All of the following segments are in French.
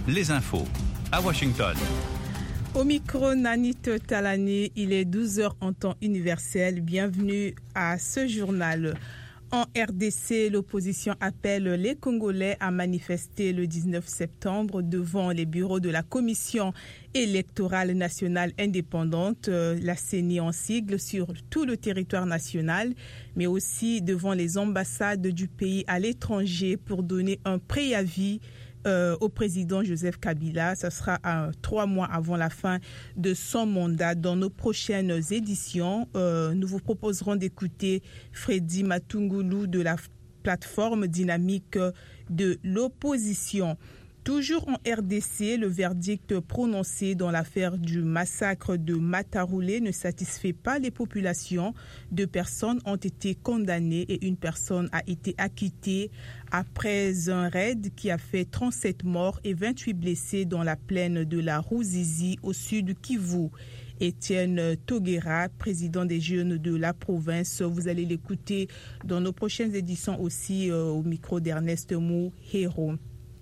les infos à Washington. Au micro, Nanit Talani, il est 12h en temps universel. Bienvenue à ce journal. En RDC, l'opposition appelle les Congolais à manifester le 19 septembre devant les bureaux de la Commission électorale nationale indépendante, la CENI en sigle, sur tout le territoire national, mais aussi devant les ambassades du pays à l'étranger pour donner un préavis au président Joseph Kabila. Ce sera 3 mois avant la fin de son mandat. Dans nos prochaines éditions, nous vous proposerons d'écouter Freddy Matungulu de la plateforme dynamique de l'opposition. Toujours en RDC, le verdict prononcé dans l'affaire du massacre de Mataroulé ne satisfait pas les populations. 2 personnes ont été condamnées et 1 personne a été acquittée après un raid qui a fait 37 morts et 28 blessés dans la plaine de la Ruzizi au sud Kivu. Étienne Toguera, président des jeunes de la province, vous allez l'écouter dans nos prochaines éditions aussi au micro d'Ernest Mouhéro.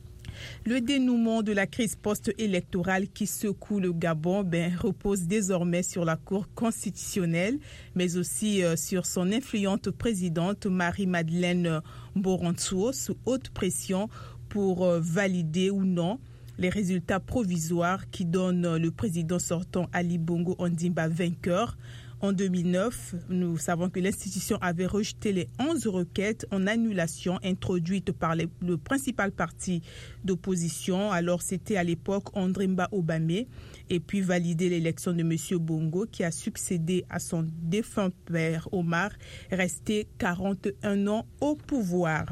Le dénouement de la crise post-électorale qui secoue le Gabon repose désormais sur la Cour constitutionnelle, mais aussi sur son influente présidente Marie-Madeleine Mborantouo, sous haute pression pour valider ou non les résultats provisoires qui donnent le président sortant Ali Bongo Ondimba vainqueur. En 2009, nous savons que l'institution avait rejeté les 11 requêtes en annulation introduites par le principal parti d'opposition. Alors, c'était à l'époque Ondimba Obame, et puis validé l'élection de M. Bongo, qui a succédé à son défunt père Omar, resté 41 ans au pouvoir.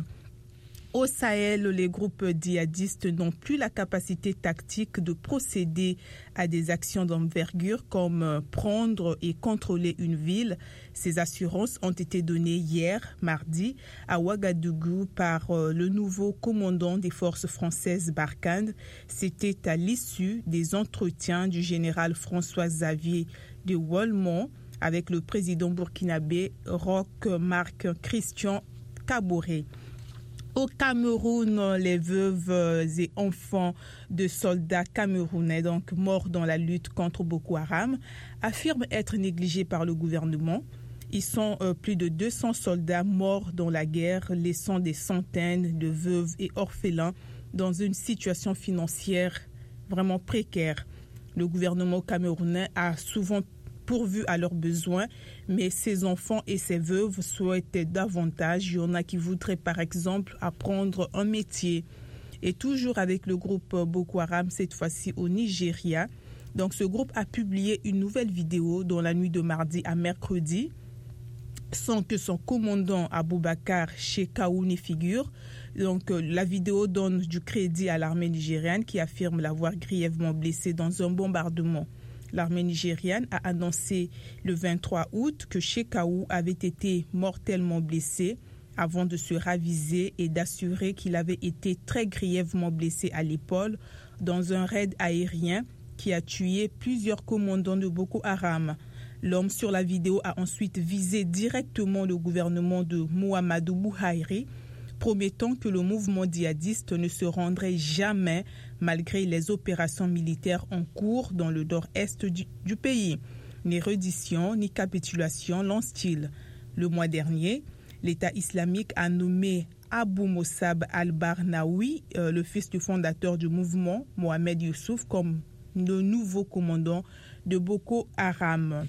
Au Sahel, les groupes djihadistes n'ont plus la capacité tactique de procéder à des actions d'envergure comme prendre et contrôler une ville. Ces assurances ont été données hier, mardi, à Ouagadougou par le nouveau commandant des forces françaises Barkhane. C'était à l'issue des entretiens du général François-Xavier de Wolmont avec le président burkinabé Roch Marc Christian Kaboré. Au Cameroun, les veuves et enfants de soldats camerounais, donc morts dans la lutte contre Boko Haram, affirment être négligés par le gouvernement. Ils sont plus de 200 soldats morts dans la guerre, laissant des centaines de veuves et orphelins dans une situation financière vraiment précaire. Le gouvernement camerounais a souvent pourvu à leurs besoins, mais ces enfants et ces veuves souhaitaient davantage. Il y en a qui voudraient par exemple apprendre un métier. Et toujours avec le groupe Boko Haram, cette fois-ci au Nigeria. Donc ce groupe a publié une nouvelle vidéo dans la nuit de mardi à mercredi, sans que son commandant Aboubakar Shekau n'y figure. Donc la vidéo donne du crédit à l'armée nigériane qui affirme l'avoir grièvement blessé dans un bombardement. L'armée nigériane a annoncé le 23 août que Shekau avait été mortellement blessé avant de se raviser et d'assurer qu'il avait été très grièvement blessé à l'épaule dans un raid aérien qui a tué plusieurs commandants de Boko Haram. L'homme sur la vidéo a ensuite visé directement le gouvernement de Muhammadu Buhari, promettant que le mouvement djihadiste ne se rendrait jamais malgré les opérations militaires en cours dans le nord-est du pays. Ni reddition, ni capitulation, lance-t-il. Le mois dernier, l'État islamique a nommé Abou Mossab al-Barnaoui, le fils du fondateur du mouvement, Mohamed Youssouf, comme le nouveau commandant de Boko Haram.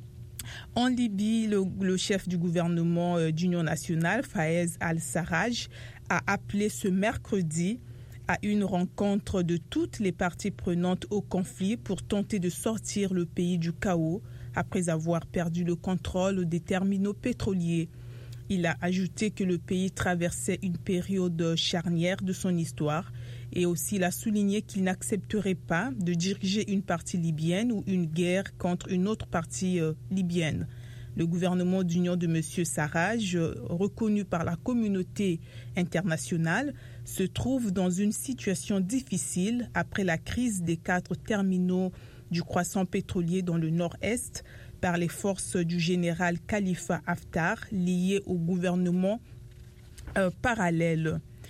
En Libye, le chef du gouvernement d'union nationale, Fayez al-Sarraj, a appelé ce mercredi à une rencontre de toutes les parties prenantes au conflit pour tenter de sortir le pays du chaos après avoir perdu le contrôle des terminaux pétroliers. Il a ajouté que le pays traversait une période charnière de son histoire et aussi il a souligné qu'il n'accepterait pas de diriger une partie libyenne ou une guerre contre une autre partie libyenne. Le gouvernement d'union de M. Sarraj, reconnu par la communauté internationale, se trouve dans une situation difficile après la crise des 4 terminaux du croissant pétrolier dans le nord-est par les forces du général Khalifa Haftar liées au gouvernement parallèle.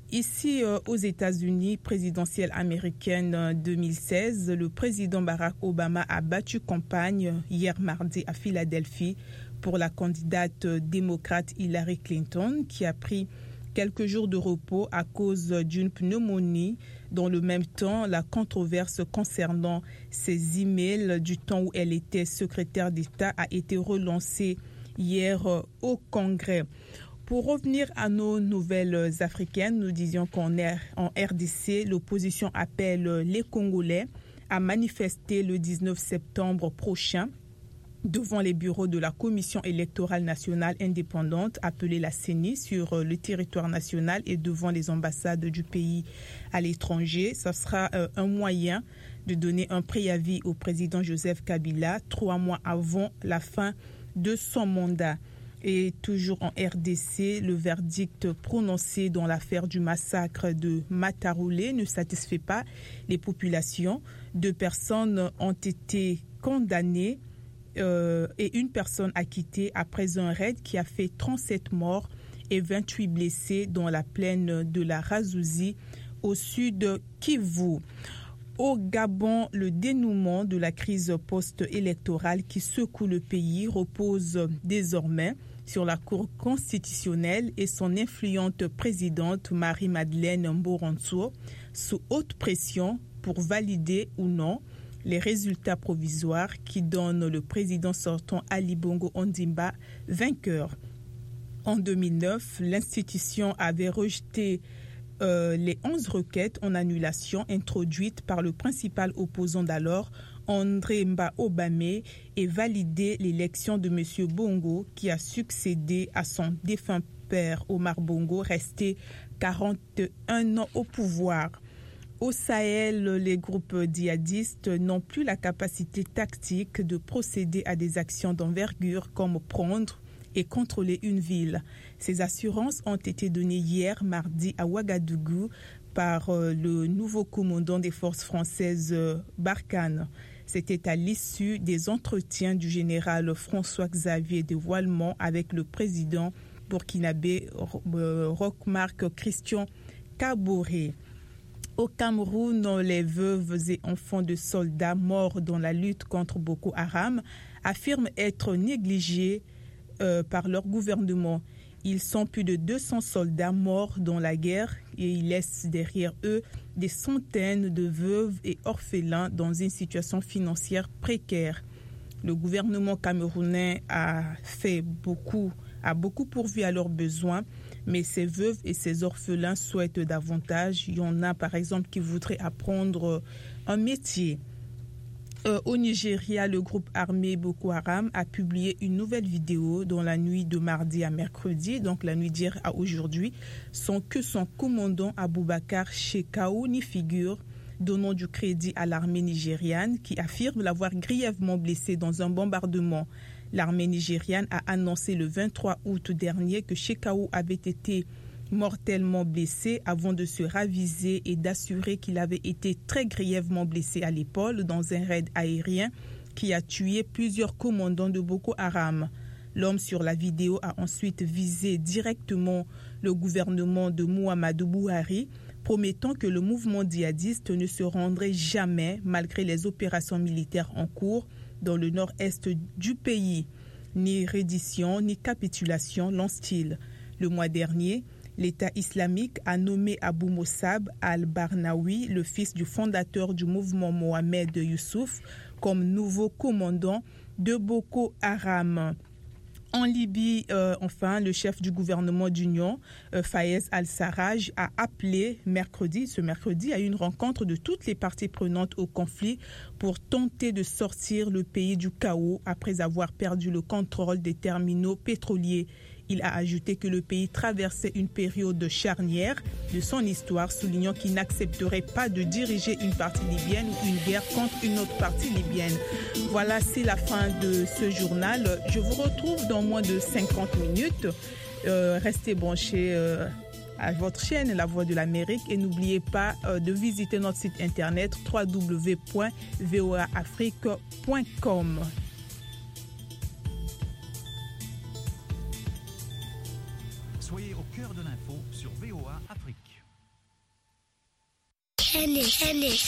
Ici, aux États-Unis, présidentielle américaine 2016, le président Barack Obama a battu campagne hier mardi à Philadelphie pour la candidate démocrate Hillary Clinton, qui a pris quelques jours de repos à cause d'une pneumonie. Dans le même temps, la controverse concernant ses emails du temps où elle était secrétaire d'État a été relancée hier au Congrès. Pour revenir à nos nouvelles africaines, nous disions qu'en RDC, l'opposition appelle les Congolais à manifester le 19 septembre prochain devant les bureaux de la Commission électorale nationale indépendante, appelée la CENI, sur le territoire national et devant les ambassades du pays à l'étranger. Ce sera un moyen de donner un préavis au président Joseph Kabila 3 mois avant la fin de son mandat. Et toujours en RDC, le verdict prononcé dans l'affaire du massacre de Mataroulé ne satisfait pas les populations. 2 personnes ont été condamnées et 1 personne acquittée après un raid qui a fait 37 morts et 28 blessés dans la plaine de la Razouzi au sud de Kivu. Au Gabon, le dénouement de la crise post-électorale qui secoue le pays repose désormais sur la Cour constitutionnelle et son influente présidente Marie-Madeleine Mboranso, sous haute pression pour valider ou non les résultats provisoires qui donnent le président sortant Ali Bongo Ondimba vainqueur. En 2009, l'institution avait rejeté les 11 requêtes en annulation introduites par le principal opposant d'alors, André Mba Obame, et validé l'élection de M. Bongo qui a succédé à son défunt père Omar Bongo, resté 41 ans au pouvoir. Au Sahel, les groupes djihadistes n'ont plus la capacité tactique de procéder à des actions d'envergure comme prendre et contrôler une ville. Ces assurances ont été données hier mardi à Ouagadougou par le nouveau commandant des forces françaises Barkhane. C'était à l'issue des entretiens du général François-Xavier de Voilemont avec le président burkinabé Roch-Marc Christian Kaboré. Au Cameroun, les veuves et enfants de soldats morts dans la lutte contre Boko Haram affirment être négligés par leur gouvernement. Ils sont plus de 200 soldats morts dans la guerre et ils laissent derrière eux des centaines de veuves et orphelins dans une situation financière précaire. Le gouvernement camerounais a beaucoup pourvu à leurs besoins, mais ces veuves et ces orphelins souhaitent davantage. Il y en a par exemple qui voudraient apprendre un métier. Au Nigeria, le groupe armé Boko Haram a publié une nouvelle vidéo dans la nuit de mardi à mercredi, donc la nuit d'hier à aujourd'hui, sans que son commandant Aboubakar Shekau n'y figure, donnant du crédit à l'armée nigériane qui affirme l'avoir grièvement blessé dans un bombardement. L'armée nigériane a annoncé le 23 août dernier que Shekau avait été mortellement blessé avant de se raviser et d'assurer qu'il avait été très grièvement blessé à l'épaule dans un raid aérien qui a tué plusieurs commandants de Boko Haram. L'homme sur la vidéo a ensuite visé directement le gouvernement de Muhammadu Buhari, promettant que le mouvement djihadiste ne se rendrait jamais malgré les opérations militaires en cours dans le nord-est du pays. Ni reddition, ni capitulation, lance-t-il. Le mois dernier, l'État islamique a nommé Abou Mossab al-Barnawi, le fils du fondateur du mouvement Mohamed Youssouf, comme nouveau commandant de Boko Haram. En Libye, enfin, le chef du gouvernement d'union, Fayez al-Sarraj, a appelé ce mercredi à une rencontre de toutes les parties prenantes au conflit pour tenter de sortir le pays du chaos après avoir perdu le contrôle des terminaux pétroliers. Il a ajouté que le pays traversait une période charnière de son histoire, soulignant qu'il n'accepterait pas de diriger une partie libyenne ou une guerre contre une autre partie libyenne. Voilà, c'est la fin de ce journal. Je vous retrouve dans moins de 50 minutes. Restez branchés à votre chaîne La Voix de l'Amérique et n'oubliez pas de visiter notre site internet www.voaafrique.com. Soyez au cœur de l'info sur VOA Afrique. Henné.